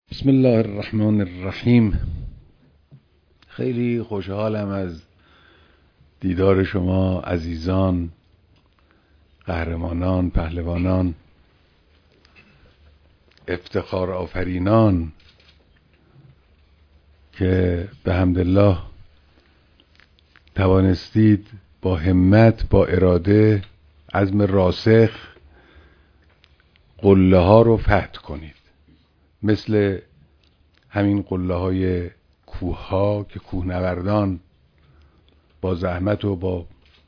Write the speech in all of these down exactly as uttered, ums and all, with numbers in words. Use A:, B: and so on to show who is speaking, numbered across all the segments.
A: بسم الله الرحمن الرحیم. خیلی خوشحالم از دیدار شما عزیزان، قهرمانان، پهلوانان، افتخار آفرینان که به حمدالله توانستید با همت، با اراده، عزم راسخ قله ها رو فتح کنید. مثل همین قله های کوه ها که کوهنوردان با زحمت و با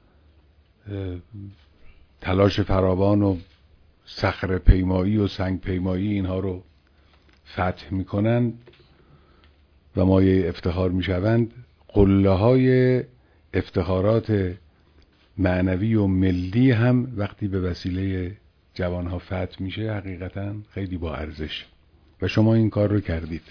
A: تلاش فراوان و صخره پیمایی و سنگ پیمایی اینها رو فتح میکنند و مایه افتخار میشوند. قله های افتخارات معنوی و ملی هم وقتی به وسیله جوان ها فتح میشه حقیقتا خیلی با ارزش و شما این کار رو کردید.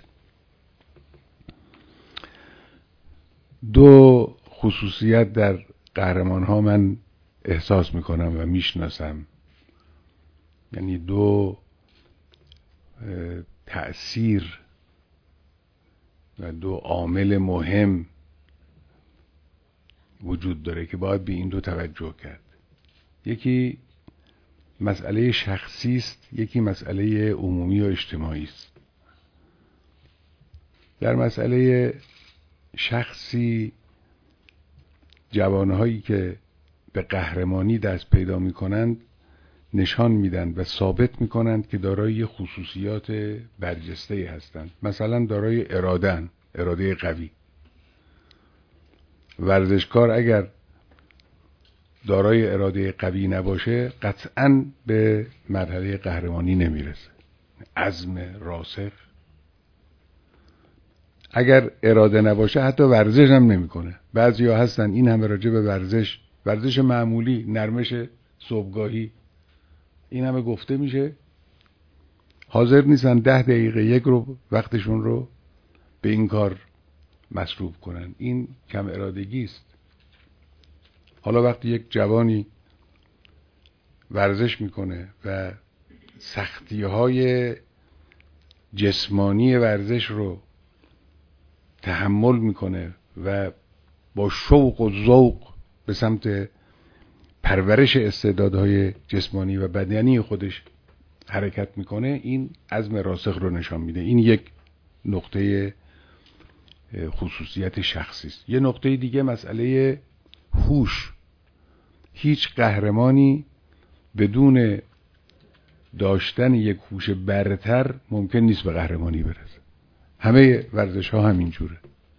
A: دو خصوصیت در قهرمان ها من احساس میکنم و میشناسم، یعنی دو تأثیر و دو عامل مهم وجود داره که باید به این دو توجه کرد. یکی مسئله شخصی است، یکی مسئله عمومی و اجتماعی است. در مسئله شخصی جوانهایی که به قهرمانی دست پیدا می کنند نشان میدن و ثابت می کنند که دارای خصوصیات برجسته هستند. مثلا دارای اراده، اراده قوی. ورزشکار اگر دارای اراده قوی نباشه قطعاً به مرحله قهرمانی نمیرسه. عزم راسخ. اگر اراده نباشه حتی ورزش هم نمیکنه. بعضیا هستن این همه راجع به ورزش، ورزش معمولی، نرمش صبحگاهی، این همه گفته میشه، حاضر نیستن ده دقیقه یک رو وقتشون رو به این کار مصروف کنن. این کم ارادگی است. حالا وقتی یک جوانی ورزش میکنه و سختی های جسمانی ورزش رو تحمل میکنه و با شوق و ذوق به سمت پرورش استعدادهای جسمانی و بدنی خودش حرکت میکنه، این عزم راسخ رو نشان میده. این یک نقطه خصوصیت شخصی است. یه نقطه دیگه مسئله هوش. هیچ قهرمانی بدون داشتن یک هوش برتر ممکن نیست به قهرمانی برسه. همه ورزش ها همینجوره.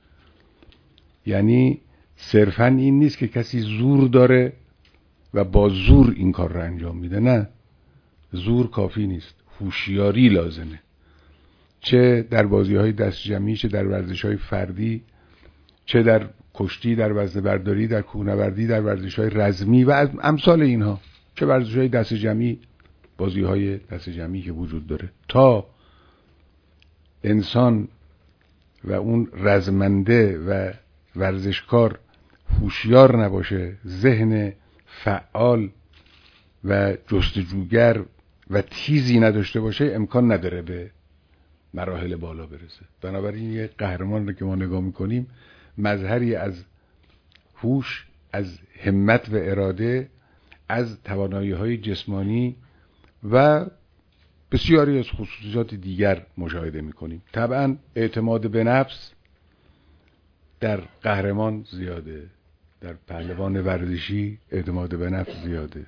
A: یعنی صرفا این نیست که کسی زور داره و با زور این کار رو انجام میده. نه، زور کافی نیست، هوشیاری لازمه. چه در بازی های دست جمعی، چه در ورزش های فردی، چه در کشتی، در وزنه برداری، در کوهنوردی، در ورزش های رزمی و امثال اینها، چه ورزش های دست جمعی، بازی های دست جمعی که وجود داره. تا انسان و اون رزمنده و ورزشکار هوشیار نباشه، ذهن فعال و جستجوگر و تیزی نداشته باشه، امکان نداره به مراحل بالا برسه. بنابراین یه قهرمان رو که ما نگاه میکنیم مظهری از هوش، از همت و اراده، از توانایی‌های جسمانی و بسیاری از خصوصیات دیگر مشاهده میکنیم. طبعا اعتماد به نفس در قهرمان زیاده، در پهلوان ورزشی اعتماد به نفس زیاده.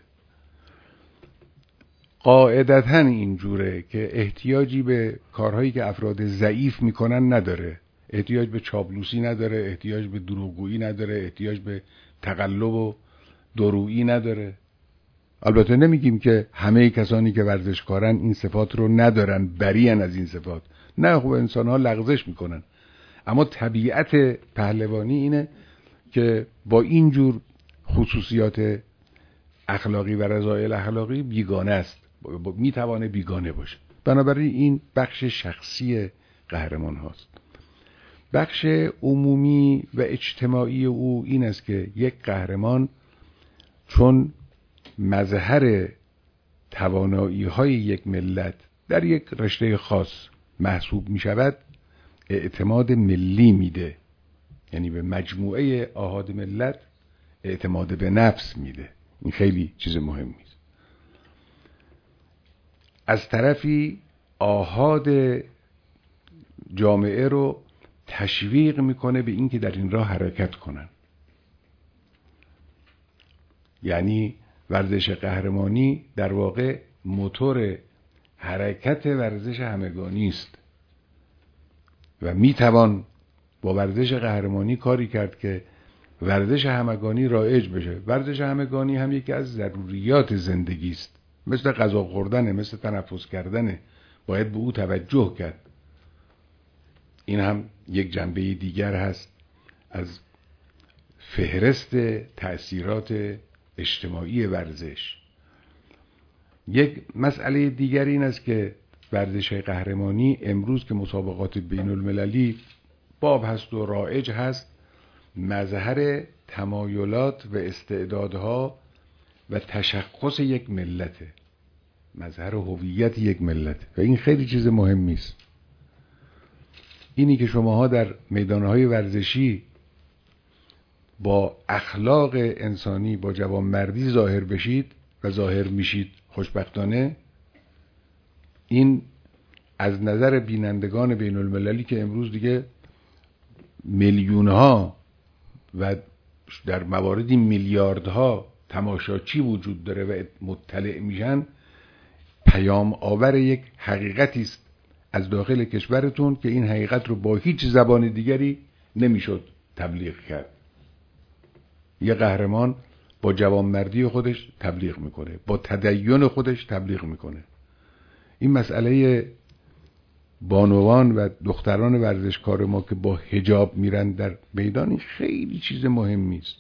A: قاعدتاً اینجوره که احتیاجی به کارهایی که افراد ضعیف میکنن نداره. احتیاج به چاپلوسی نداره، احتیاج به دروغگویی نداره، احتیاج به تقلب و درویی نداره. البته نمیگیم که همه کسانی که ورزشکارن این صفات رو ندارن، بریان از این صفات. نه، خب انسان ها لغزش میکنن. اما طبیعت پهلوانی اینه که با اینجور خصوصیات اخلاقی و رذایل اخلاقی بیگانه است، میتوانه بیگانه باشه. بنابراین این بخش شخصی قهرمان هاست. بخش عمومی و اجتماعی او این است که یک قهرمان چون مظهر توانایی های یک ملت در یک رشته خاص محسوب می شود اعتماد ملی میده، یعنی به مجموعه آحاد ملت اعتماد به نفس میده. این خیلی چیز مهمی است. از طرفی آحاد جامعه رو تشویق میکنه به اینکه در این راه حرکت کنن. یعنی ورزش قهرمانی در واقع موتور حرکت ورزش همگانی است و میتوان با ورزش قهرمانی کاری کرد که ورزش همگانی رایج بشه. ورزش همگانی هم یکی از ضروریات زندگی است، مثل غذا خوردنه، مثل تنفس کردنه، باید به او توجه کرد. این هم یک جنبه دیگر هست از فهرست تأثیرات اجتماعی ورزش. یک مسئله دیگر این است که ورزش قهرمانی امروز که مسابقات بین المللی باب هست و رایج هست، مظهر تمایلات و استعدادها و تشخص یک ملته، مظهر هویت یک ملت، و این خیلی چیز مهمی است. اینی که شماها در میدانهای ورزشی با اخلاق انسانی، با جوانمردی ظاهر بشید و ظاهر میشید خوشبختانه، این از نظر بینندگان بین المللی که امروز دیگه میلیونها و در مواردی میلیاردها تماشاچی وجود داره و مطلع میشن، پیام آور یک حقیقتی است از داخل کشورتون که این حقیقت رو با هیچ زبان دیگری نمیشد تبلیغ کرد. یه قهرمان با جوانمردی خودش تبلیغ میکنه، با تدین خودش تبلیغ میکنه. این مسئله بانوان و دختران ورزشکار ما که با حجاب میرن در میدان، این خیلی چیز مهمی است.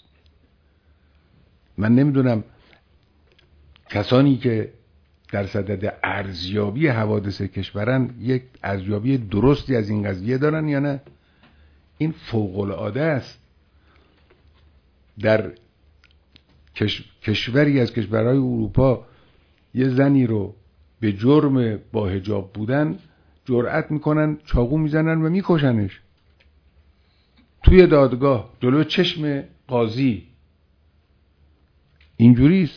A: من نمیدونم کسانی که در صدد ارزیابی حوادث کشورن یک ارزیابی درستی از این قضیه دارن یا نه. این فوق العاده است. در کش... کشوری از کشورهای اروپا یه زنی رو به جرم با حجاب بودن جرأت میکنن چاقو میزنن و میکشنش توی دادگاه جلو چشم قاضی. اینجوری است.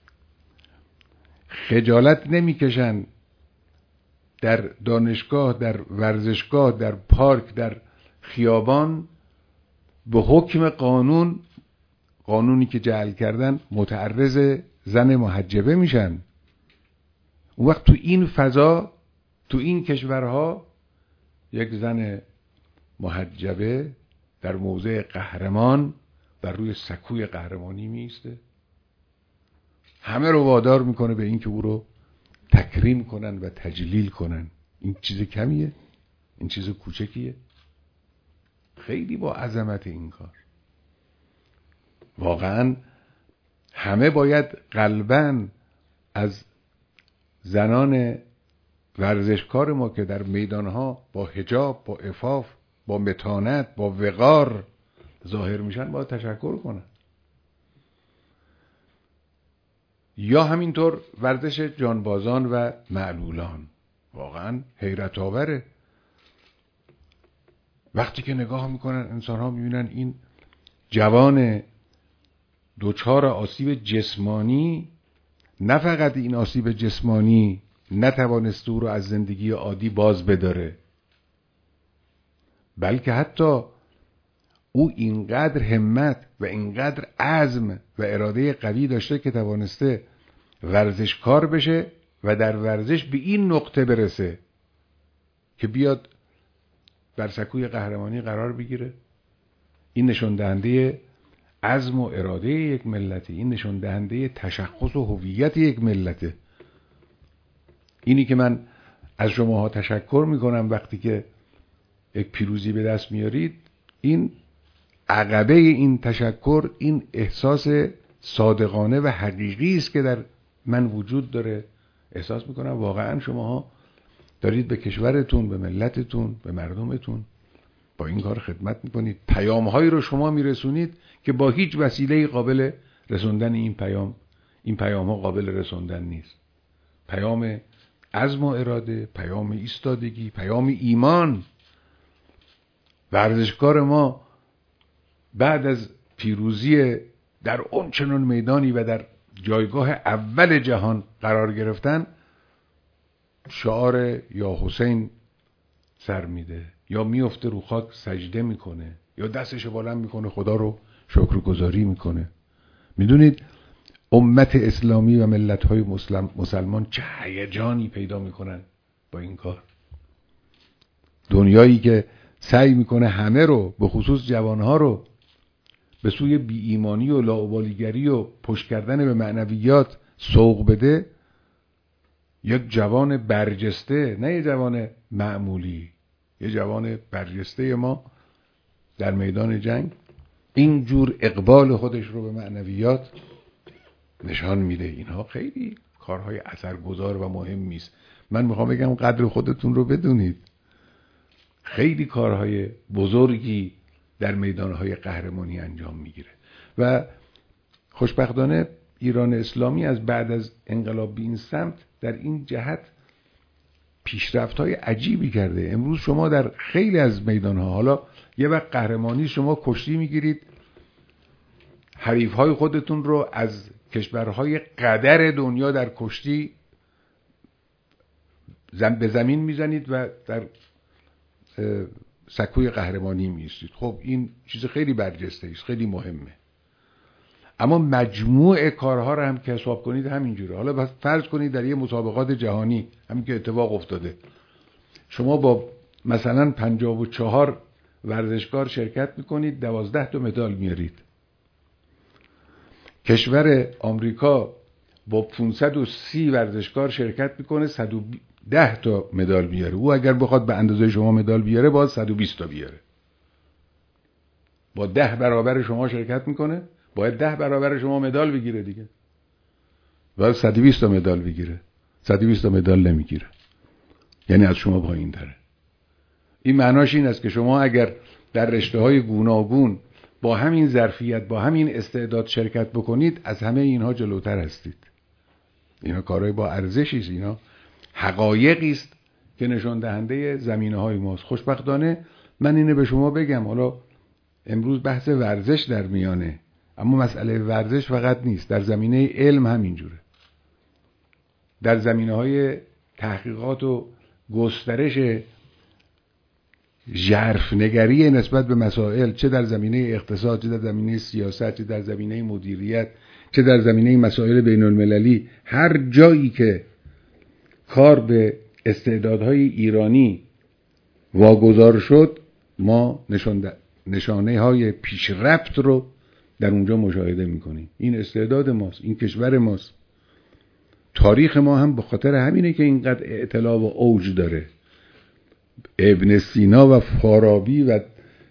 A: خجالت نمیکشن در دانشگاه، در ورزشگاه، در پارک، در خیابان به حکم قانون، قانونی که جعل کردن، متعرض زن محجبه میشن. اون وقت تو این فضا، تو این کشورها، یک زن محجبه در موضع قهرمان بر روی سکوی قهرمانی میسته، همه رو وادار میکنه به این که او رو تکریم کنن و تجلیل کنن. این چیز کمیه؟ این چیز کوچکیه؟ خیلی با عظمت این کار. واقعا همه باید قلباً از زنان ورزشکار ما که در میدانها با حجاب، با عفاف، با متانت، با وقار ظاهر میشن باید تشکر کنن. یا همینطور ورزش جانبازان و معلولان واقعا حیرت آوره. وقتی که نگاه میکنن انسان ها میبینن این جوان دوچار آسیب جسمانی، نه فقط این آسیب جسمانی نتوانسته او رو از زندگی عادی باز بداره، بلکه حتی او اینقدر همت و اینقدر عزم و اراده قوی داشته که توانسته ورزشکار بشه و در ورزش به این نقطه برسه که بیاد بر سکوی قهرمانی قرار بگیره. این نشون دهنده عزم و اراده یک ملته، این نشون دهنده تشخص و هویت یک ملته. اینی که من از شماها تشکر میکنم وقتی که یک پیروزی به دست میارید، این عقبه این تشکر این احساس صادقانه و حقیقی است که در من وجود داره. احساس میکنم واقعا شماها دارید به کشورتون، به ملتتون، به مردمتون با این کار خدمت میکنید. پیامهایی رو شما میرسونید که با هیچ وسیله قابل رسوندن این پیام این پیام ها قابل رسوندن نیست. پیام عزم و اراده، پیام ایستادگی، پیام ایمان. ورزشکار ما بعد از پیروزی در اون چنان میدانی و در جایگاه اول جهان قرار گرفتن، شعار یا حسین سر میده، یا میفته رو خاک سجده میکنه، یا دستش بلند میکنه خدا رو شکرگزاری میکنه. میدونید امت اسلامی و ملت‌های مسلم مسلمان چه هیجانی پیدا میکنن با این کار. دنیایی که سعی میکنه همه رو، به خصوص جوانها رو، به سوی بی ایمانی و لاابالیگری و پشت کردن به معنویات سوق بده، یک جوان برجسته، نه یک جوان معمولی، یک جوان برجسته ما در میدان جنگ اینجور اقبال خودش رو به معنویات نشان میده. اینها خیلی کارهای اثرگذار و مهمی است. من میخوام بگم قدر خودتون رو بدونید. خیلی کارهای بزرگی در میدانهای قهرمانی انجام میگیره و خوشبختانه ایران اسلامی از بعد از انقلاب به این سمت در این جهت پیشرفت‌های عجیبی کرده. امروز شما در خیلی از میدانها، حالا یه وقت قهرمانی شما کشتی میگیرید، حریف‌های خودتون رو از کشورهای قدر دنیا در کشتی زم به زمین میزنید و در سکوی قهرمانی میستید. خب این چیز خیلی برجسته است، خیلی مهمه. اما مجموع کارها رو هم که حساب کنید همینجوره. حالا بس فرض کنید در یه مسابقات جهانی همین که اتفاق افتاده، شما با مثلا پنجاه و چهار ورزشکار شرکت میکنید، دوازده تا مدال میارید. کشور آمریکا با پانصد و سی ورزشکار شرکت میکنه، صد و ده تا مدال بیاره. او اگر بخواد به اندازه شما مدال بیاره باید صد و بیست تا بیاره. با ده برابر شما شرکت میکنه، باید ده برابر شما مدال بگیره دیگه. باید صد و بیست تا مدال بگیره. صد و بیست تا مدال نمیگیره. یعنی از شما پایین تره. این معناش این است که شما اگر در رشته‌های گوناگون با همین ظرفیت، با همین استعداد شرکت بکنید، از همه اینها جلوتر هستید. اینا کارهای با ارزشی است، اینا حقایقی است که نشان دهنده زمینه‌های ماست. خوشبختانه من اینو به شما بگم، حالا امروز بحث ورزش در میانه، اما مسئله ورزش فقط نیست، در زمینه علم همینجوره. در زمینه‌های تحقیقات و گسترش ژرف‌نگری نسبت به مسائل، چه در زمینه اقتصاد، چه در زمینه سیاست، چه در زمینه مدیریت، چه در زمینه مسائل بین المللی، هر جایی که کار به استعدادهای ایرانی واگذار شد، ما نشانه های پیشرفت رو در اونجا مشاهده میکنیم. این استعداد ماست، این کشور ماست. تاریخ ما هم به خاطر همینه که اینقدر اطلاع و اوج داره. ابن سینا و فارابی و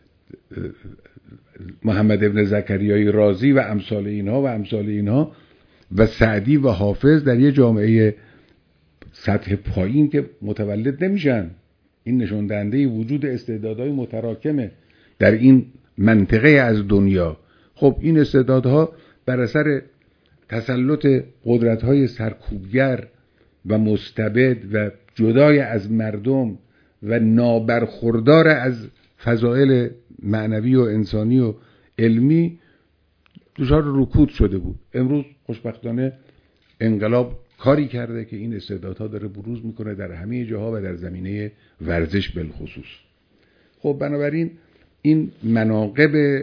A: محمد ابن زکریای رازی و امثال اینها و امثال اینها و سعدی و حافظ در یه جامعه سطح پایین که متولد نمیشن. این نشون دهنده وجود استعدادهای متراکمه در این منطقه از دنیا. خب این استعدادها بر اثر تسلط قدرت‌های سرکوبگر و مستبد و جدای از مردم و نابرخوردار از فضائل معنوی و انسانی و علمی دچار رکود شده بود. امروز خوشبختانه انقلاب کاری کرده که این استعدادها داره بروز میکنه در همه جاها و در زمینه ورزش بالخصوص. خب بنابراین این مناقب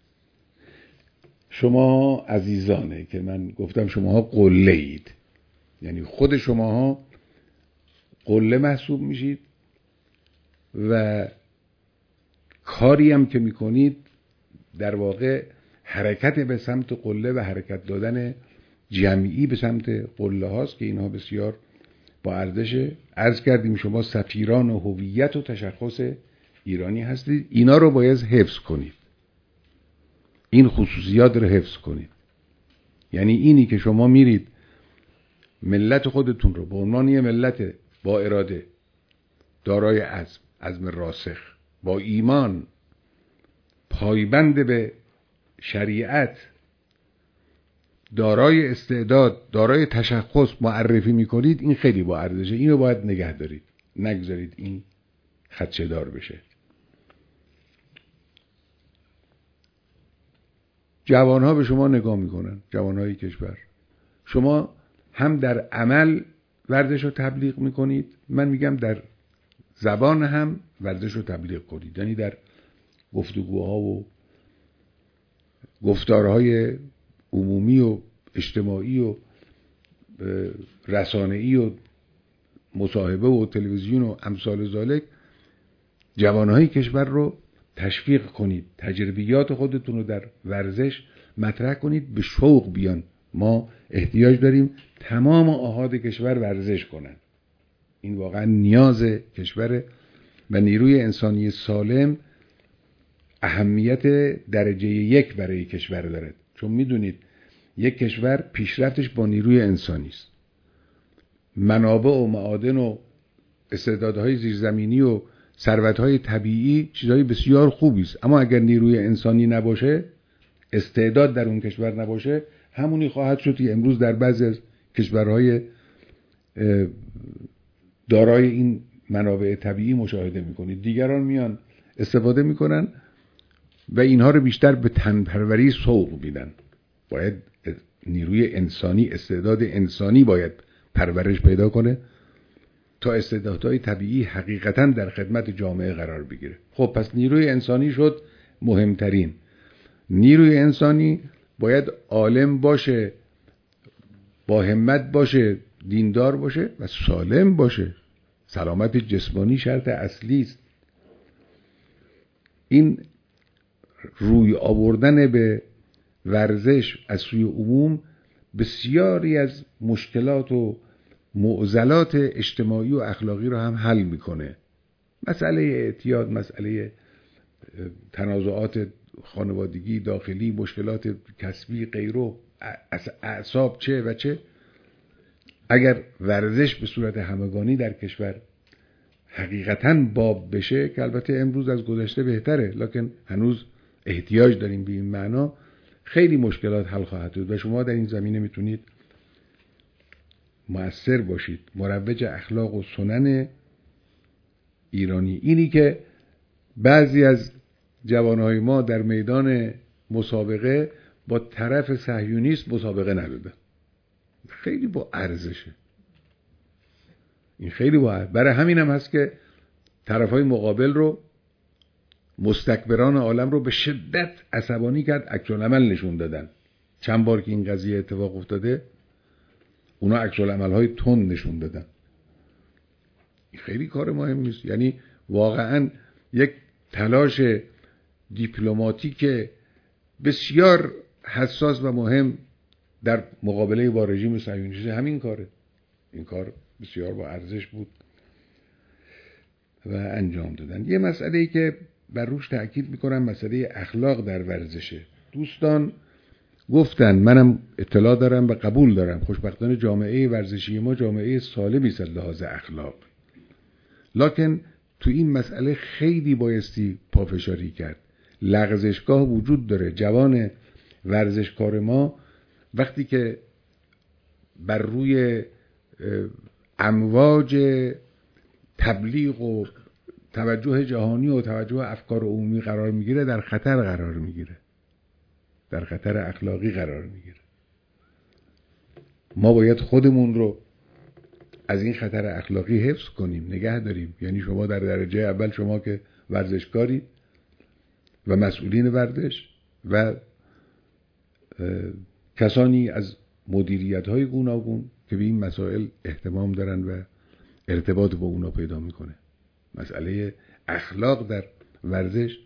A: شما عزیزانه که من گفتم شماها قله اید، یعنی خود شماها قله محسوب میشید و کاری هم که میکنید در واقع حرکت به سمت قله و حرکت دادن جمعی به سمت قله هاست که اینها بسیار با ارزش. عرض کردیم شما سفیران و هویت و تشخص ایرانی هستید. اینا رو باید حفظ کنید، این خصوصیات رو حفظ کنید. یعنی اینی که شما میرید ملت خودتون رو به عنوان یه ملت با اراده، دارای عزم، عزم راسخ، با ایمان، پایبند به شریعت دارای استعداد، دارای تشخص معرفی میکنید، این خیلی با ارزشه. اینو باید نگه دارید، نگذارید این خدشه دار بشه. جوانها به شما نگاه میکنن، جوانهای کشور. شما هم در عمل ورزش رو تبلیغ میکنید، من میگم در زبان هم ورزش رو تبلیغ کنید، یعنی در گفتگوها و گفتارهای عمومی و اجتماعی و رسانه‌ای و مصاحبه و تلویزیون و امثال ذالک جوانهای کشور رو تشویق کنید، تجربیات خودتون رو در ورزش مطرح کنید، به شوق بیان. ما احتیاج داریم تمام آحاد کشور ورزش کنن، این واقعا نیاز کشور و نیروی انسانی سالم اهمیت درجه یک برای کشور دارد. چون میدونید یک کشور پیشرفتش با نیروی انسانی است. منابع و معادن و استعدادهای زیرزمینی و ثروتهای طبیعی چیزهای بسیار خوبی است، اما اگر نیروی انسانی نباشه، استعداد در اون کشور نباشه، همونی خواهد شد که امروز در بعضی از کشورهای دارای این منابع طبیعی مشاهده میکنید. دیگران میان استفاده میکنن و اینها رو بیشتر به تنپروری سوق میدن. باید نیروی انسانی، استعداد انسانی باید پرورش پیدا کنه تا استعدادهای طبیعی حقیقتاً در خدمت جامعه قرار بگیره. خب پس نیروی انسانی شد مهمترین. نیروی انسانی باید عالم باشه، با همت باشه، دیندار باشه و سالم باشه. سلامت جسمانی شرط اصلی است. این روی آوردن به ورزش از سوی عموم بسیاری از مشکلات و معضلات اجتماعی و اخلاقی رو هم حل میکنه. مسئله اعتیاد، مسئله تنازعات خانوادگی داخلی، مشکلات کسبی غیره، اعصاب چه و چه، اگر ورزش به صورت همگانی در کشور حقیقتاً باب بشه، که البته امروز از گذشته بهتره، لکن هنوز احتیاج داریم به این معنا، خیلی مشکلات حل خواهد بود و شما در این زمینه میتونید مؤثر باشید. مروج اخلاق و سنن ایرانی. اینی که بعضی از جوانهای ما در میدان مسابقه با طرف صهیونیست مسابقه ندادن، خیلی با ارزشه. این خیلی با ارزشه. برای همین هم هست که طرفهای مقابل رو، مستکبران عالم رو به شدت عصبانی کرد، عکس‌العمل نشون دادن. چند بار که این قضیه اتفاق افتاده، اونا عکس‌العمل‌های تند نشون دادن. این خیلی کار مهم نیست. یعنی واقعاً یک تلاش دیپلماتیک بسیار حساس و مهم در مقابله با رژیم صهیونیستی همین کاره. این کار بسیار با ارزش بود و انجام دادن. یه مسئله‌ای که بر روش تأکید میکنم مسئله اخلاق در ورزشه. دوستان گفتن، منم اطلاع دارم و قبول دارم، خوشبختانه جامعه ورزشی ما جامعه سالمی است از لحاظ اخلاق، لکن تو این مسئله خیلی بایستی پافشاری کرد. لغزشگاه وجود داره. جوان ورزشکار ما وقتی که بر روی امواج تبلیغ و توجه جهانی و توجه افکار عمومی قرار میگیره، در خطر قرار میگیره، در خطر اخلاقی قرار میگیره. ما باید خودمون رو از این خطر اخلاقی حفظ کنیم، نگه داریم. یعنی شما در درجه اول، شما که ورزشکاری و مسئولین ورزش و کسانی از مدیریت‌های گوناگون که به این مسائل اهتمام دارن و ارتباط با اونا پیدا میکنه. مسئله اخلاق در ورزش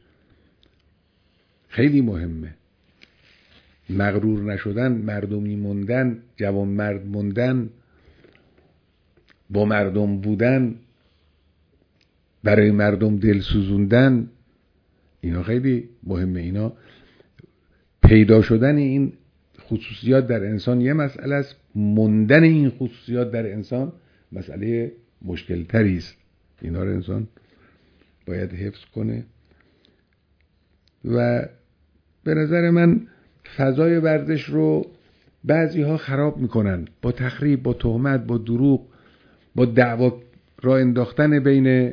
A: خیلی مهمه. مغرور نشدن، مردمی موندن، جوان مرد موندن، با مردم بودن، برای مردم دل سوزوندن، اینا خیلی مهمه. اینا پیدا شدن این خصوصیات در انسان یه مسئله است، موندن این خصوصیات در انسان مسئله مشکل تری است. اینا رو انسان باید حفظ کنه و به نظر من فضای ورزش رو بعضی ها خراب میکنن با تخریب، با تهمت، با دروغ، با دعوا را انداختن بین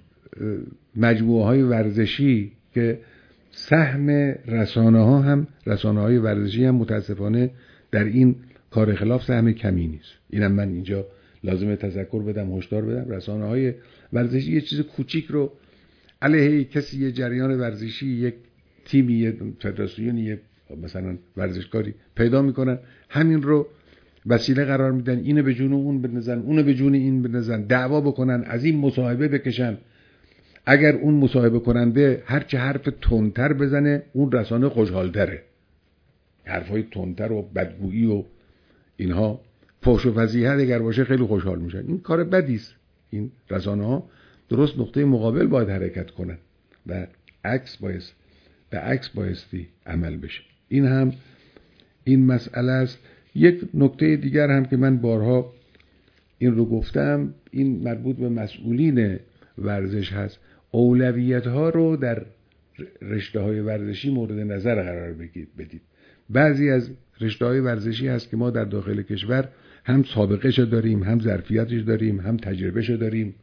A: مجموعه های ورزشی که سهم رسانه ها هم رسانه های ورزشی هم متاسفانه در این کار خلاف سهم کمی نیست. اینم من اینجا لازمه تذکر بدم، هشدار بدم. رسانه های ورزشی یه چیز کوچیک رو علیه کسی، یه جریان ورزشی، یک تیمی، یه فدراسیونی، یه مثلا ورزشکاری پیدا میکنن، همین رو وسیله قرار میدن، اینو به جون اون بنزن، اونو به جون این بنزن، دعوا بکنن، از این مصاحبه بکشن. اگر اون مصاحبه کننده هرچه حرف تندتر بزنه، اون رسانه خوشحالتره. حرفای تندتر و بدگویی و اینها، فحش و فضیحت اگر باشه خیلی خوشحال میشن. این کار بدی است. این رسانه ها درست نقطه مقابل باید حرکت کنن و عکس باید به عکس بایستی عمل بشه. این هم این مسئله است. یک نکته دیگر هم که من بارها این رو گفتم، این مربوط به مسئولین ورزش هست. اولویت ها رو در رشته های ورزشی مورد نظر قرار بدید. بعضی از رشته های ورزشی هست که ما در داخل کشور هم سابقه‌اش داریم، هم ظرفیتش داریم، هم تجربه‌اش داریم،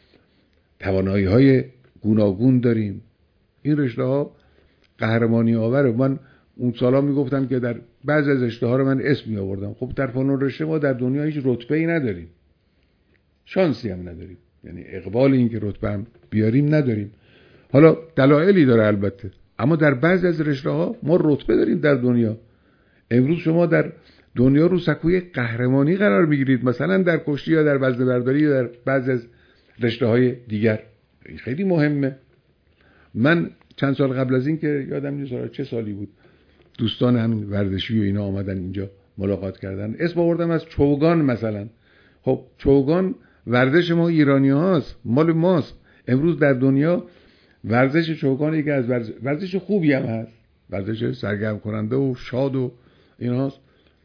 A: توانایی های گوناگون داریم. این رشته ها قهرمانی آوره. من اون سالا میگفتم که در بعضی از رشته ها رو من اسم می آوردم. خب در فنون رشته ما در دنیا هیچ رتبه‌ای نداریم، شانسی هم نداریم، یعنی اقبال این که رتبه هم بیاریم نداریم. حالا دلایلی داره البته، اما در بعضی از رشته ها ما رتبه داریم در دنیا. امروز شما در دنیا رو سکوی قهرمانی قرار میگیرید، مثلا در کشتی یا در وزنه برداری یا در بعضی از رشته های دیگر. این خیلی مهمه. من چند سال قبل از این که یادم نیست چه سالی بود، دوستان همین ورزشی و اینا آمدن اینجا ملاقات کردن، اسم آوردم از چوگان مثلا. خب چوگان ورزش ما ایرانی هاست، مال ماست. امروز در دنیا ورزش چوگان یکی از ورزش, ورزش خوبی هم هست، ورزش سرگرم کننده و شاد و ایناست.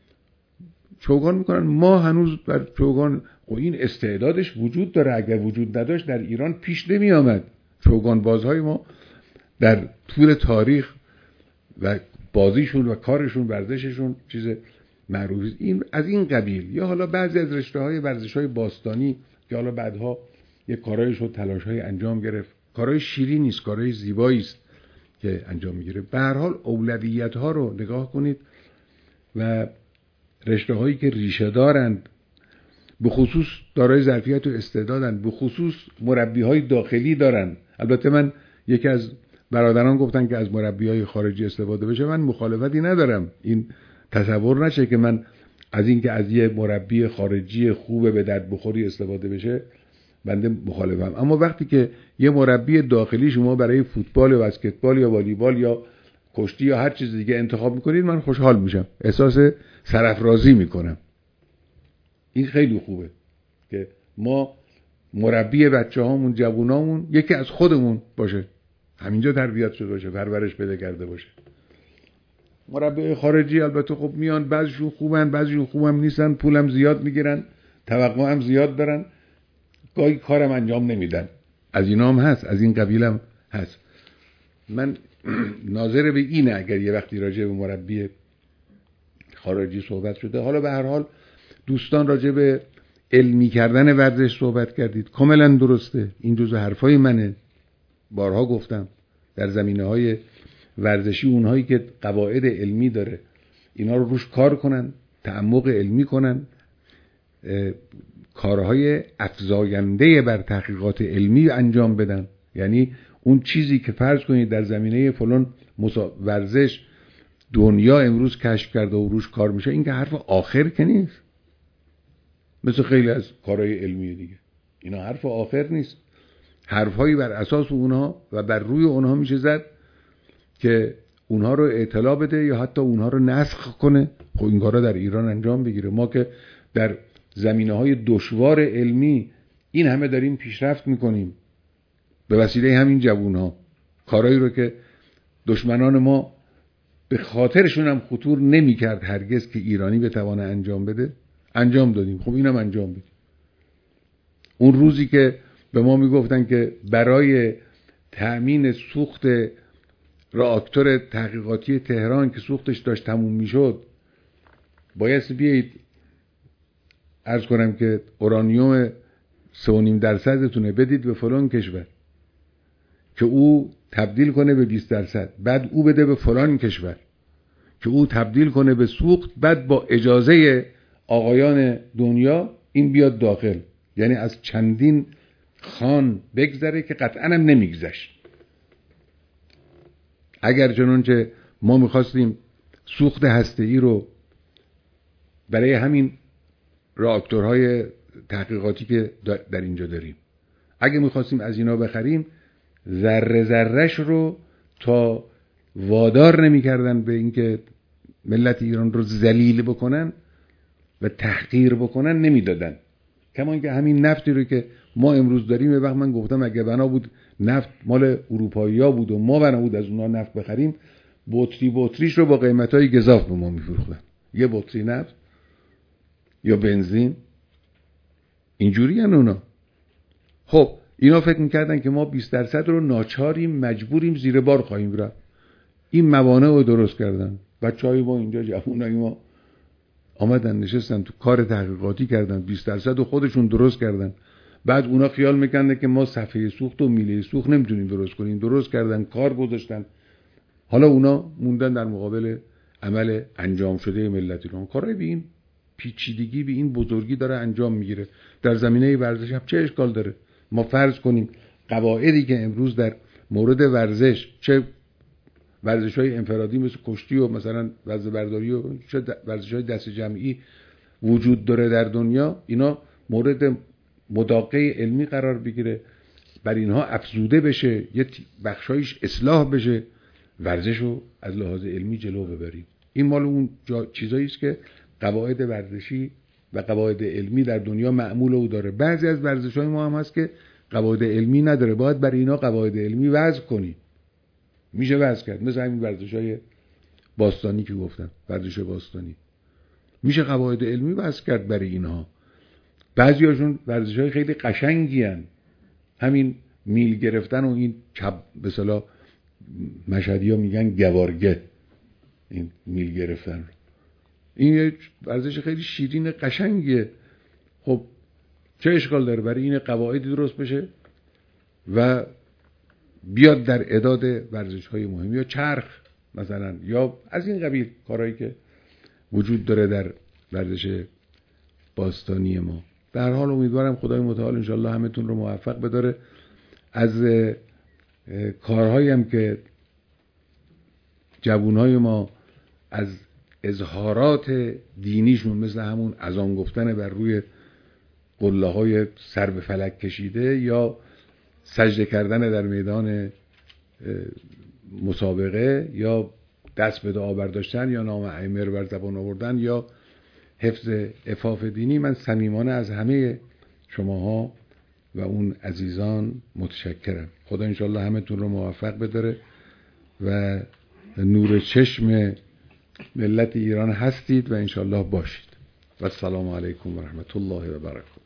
A: چوگان میکنن. ما هنوز در چوگان و این استعدادش وجود داره، اگر وجود نداشت در ایران پیش نمی آمد. چوگان بازهای ما در طول تاریخ و بازیشون و کارشون، ورزششون چیز معروفی این از این قبیل. یا حالا بعضی از رشته‌های ورزش‌های باستانی که حالا بعدها یه کارهای شد، تلاش‌های انجام گرفت، کارهای شیرین نیست، کارهای زیبایی است که انجام میگیره. به هر حال اولویت‌ها رو نگاه کنید و رشته‌هایی که ریشه دارند، به خصوص دارای ظرفیت و استعدادند، به خصوص مربی‌های داخلی دارن. البته من یکی از برادران گفتن که از مربی‌های خارجی استفاده بشه، من مخالفتی ندارم. این تصور نشه که من از این که از یه مربی خارجی خوبه به درد بخوری استفاده بشه بنده مخالفم. اما وقتی که یه مربی داخلی شما برای فوتبال یا بسکتبال یا والیبال یا کشتی یا هر چیز دیگه انتخاب میکنید، من خوشحال میشم، احساس سرافرازی میکنم. این خیلی خوبه که ما مربی بچه‌هامون، جوونامون یکی از خودمون باشه، همینجا تربیت شده باشه، پرورش پیدا کرده باشه. مربی خارجی البته خب میان، بعضیشون خوبن، بعضیشون خوبم نیستن، پولم زیاد میگیرن، توقع هم زیاد دارن، گاهی کارم انجام نمیدن. از اینا هم هست، از این قبیلم هست. من ناظر به اینه اگر یه وقتی راجع به مربی خارجی صحبت شده. حالا به هر حال دوستان راجع به علمی کردن ورزش صحبت کردید، کاملا درسته، این جزء حرفای منه. بارها گفتم در زمینه‌های ورزشی اونهایی که قواعد علمی داره اینا رو روش کار کنن، تعمق علمی کنن، کارهای افزاینده بر تحقیقات علمی انجام بدن. یعنی اون چیزی که فرض کنید در زمینه فلان ورزش دنیا امروز کشف کرده و روش کار میشه، این که حرف آخر که نیست، مثل خیلی از کارهای علمی دیگه اینا حرف آخر نیست. حرفهایی بر اساس اونها و بر روی اونها میشه زد که اونها رو اطلاع بده یا حتی اونها رو نسخ کنه. خب این کارا در ایران انجام بگیره. ما که در زمینه‌های دشوار علمی این همه داریم پیشرفت میکنیم به وسیله همین جوونها، کارهایی رو که دشمنان ما به خاطرشون هم خطور نمی‌کرد هرگز که ایرانی بتونه انجام بده، انجام دادیم. خب اینم انجام بدیم. اون روزی که به ما میگفتن که برای تأمین سوخت راکتور تحقیقاتی تهران که سوختش داشت تموم میشد باید بیایید عرض کنم که اورانیوم سه و نیم درصدتونه بدید به فلان کشور که او تبدیل کنه به بیست درصد، بعد او بده به فلان کشور که او تبدیل کنه به سوخت، بعد با اجازه آقایان دنیا این بیاد داخل. یعنی از چندین خان بگذره که قطعا هم نمیگذشت. اگر چنانچه ما میخواستیم سوخت هسته‌ای رو برای همین راکتورهای تحقیقاتی که در اینجا داریم، اگه میخواستیم از اینا بخریم، ذره ذرهش رو تا وادار نمیکردن به اینکه ملت ایران رو ذلیل بکنن و تحقیر بکنن، نمیدادن. کما اینکه همین نفتی رو که ما امروز داریم، یه وقت من گفتم اگه بنا بود نفت مال اروپایی‌ها بود و ما بنا بود از اونها نفت بخریم، بطری بطریش رو با قیمت‌های گزاف به ما میفروختن. یه بطری نفت یا بنزین اینجوری ان اونا. خب اینا فکر میکردن که ما بیست درصد رو ناچاریم، مجبوریم، زیر بار خواهیم رفت. این موانع رو درست کردن. بچهای ما اینجا، جوانای ما آمدن نشستن تو کار تحقیقاتی کردن، بیست درصد رو خودشون درست کردن. بعد اونا خیال میکنن که ما صفحه سوخت و میله سوخت نمیتونیم درست کنیم، درست کردن، کار گذاشتن. حالا اونا موندن در مقابل عمل انجام شده ملت ایران. کارای به این پیچیدگی، به این بزرگی داره انجام میگیره. در زمینه ورزش هم چه اشکال داره؟ ما فرض کنیم قواعدی که امروز در مورد ورزش، چه ورزش‌های انفرادی مثل کشتی و مثلا وزنه برداری و چه ورزش‌های دست جمعی وجود داره در دنیا، اینا مورد مداقه علمی قرار بگیره، بر اینها افزوده بشه، یه بخشایش اصلاح بشه، ورزش رو از لحاظ علمی جلو ببریم. این مال اون چیزایی است که قواعد ورزشی و قواعد علمی در دنیا معمول او داره. بعضی از ورزش‌های ما هم هست که قواعد علمی نداره، باید برای اینا قواعد علمی وضع کنی. میشه وضع کرد، مثل همین ورزش‌های باستانی که گفتم، ورزش باستانی میشه قواعد علمی وضع کرد برای اینها. بعضیاشون ورزش‌های خیلی قشنگی هن. همین میل گرفتن و این چب به اصطلاح مشهدی‌ها میگن گوارگه، این میل گرفتن، این یه ورزش خیلی شیرین قشنگیه. خب چه اشکال داره برای این قواعدی درست بشه و بیاد در اعداد ورزش‌های مهم، یا چرخ مثلا، یا از این قبیل کارهایی که وجود داره در ورزش باستانی ما. به هر حال امیدوارم خدای متعال انشالله همتون رو موفق بداره. از کارهایی هم که جوانهای ما از اظهارات دینیشون، مثل همون اذان گفتن بر روی قله های سر به فلک کشیده، یا سجده کردن در میدان مسابقه، یا دست به دعا برداشتن، یا نام ائمه رو بر زبان آوردن، یا حفظ عفاف دینی، من صمیمانه از همه شماها و اون عزیزان متشکرم. خدا انشالله همتون رو موفق بداره و نور چشم ملت ایران هستید و انشالله باشید. و السلام علیکم و رحمت الله و برکاته.